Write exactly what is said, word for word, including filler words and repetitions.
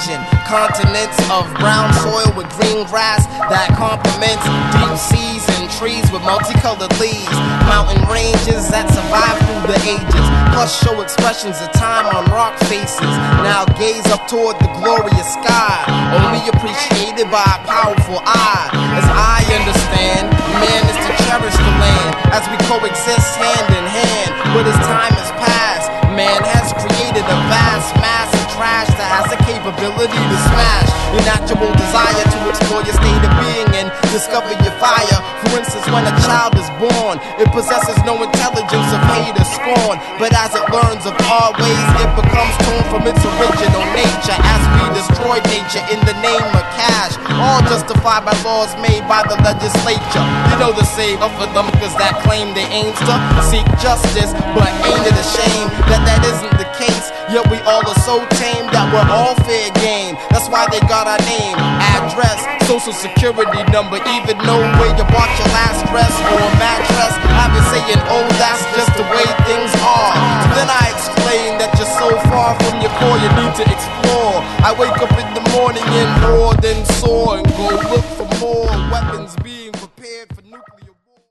Caucasian. Continents of brown soil with green grass that complements deep seas and trees with multicolored leaves. Mountain ranges that survive through the ages, plus show expressions of time on rock faces. Now gaze up toward the glorious sky, only appreciated by a powerful eye. As I understand, man is to cherish the land as we coexist hand in hand. But as time has passed, man has created a vast mass of trash that has the capability to smash your natural desire to explore your state of being and discover your fire. For instance, when a child is born, it possesses no intelligence of hate or scorn, but as it learns of our ways, it becomes torn from its original nature. As we destroy nature in the name of cash, all justified by laws made by the legislature. You know the same for them cause that claim they aims to seek justice, but ain't it a shame that that isn't the case? Yet we all are so tame that we're all fair game. That's why they got our name, address, social security number, even know where you bought your last dress or a mattress. I've been saying, oh, that's just the way things are. So then I explain that you're so far from your core, you need to explore. I wake up in the morning and more than sore and go look for